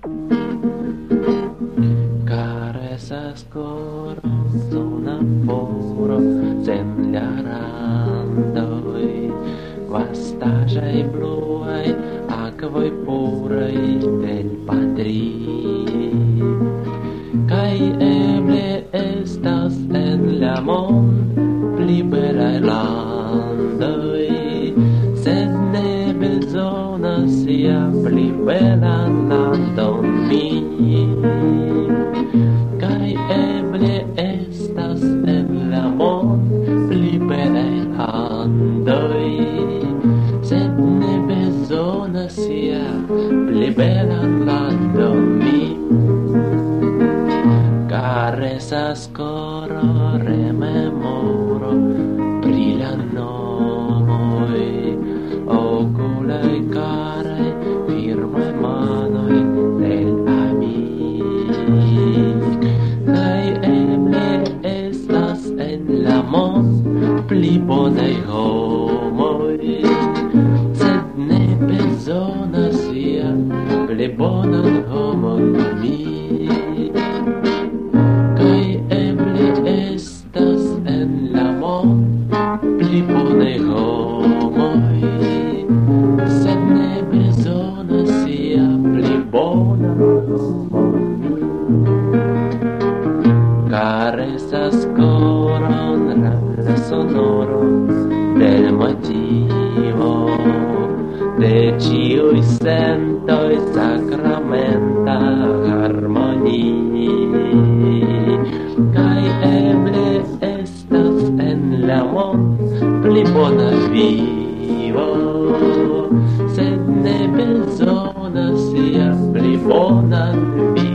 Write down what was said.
Caresas coro zona foro sen la randoi vastagiai bluai acvoi purai del patri kai eble estas en la mon liberai landoi sed ne bezonas sia pli belan landon mi kai eble estas en la mon liberai landoi sed ne bezonas sia pli belan landon mi caresas coro rememoro pri la nomoi oculai carai firmai manoi del amic kai eble estas en la mon pli bonai homoi sed ne bezonas sia pli bonan homon mi kai eble estas en la mon pli bonai homoi sed ne bezonas sia pli bonan homon caresas coron la sonoro del motivo de ciui sentoi sacramenta harmonii kai eble estas en la mon pli bona vivo sed ne bezonas sia pli bonan vivo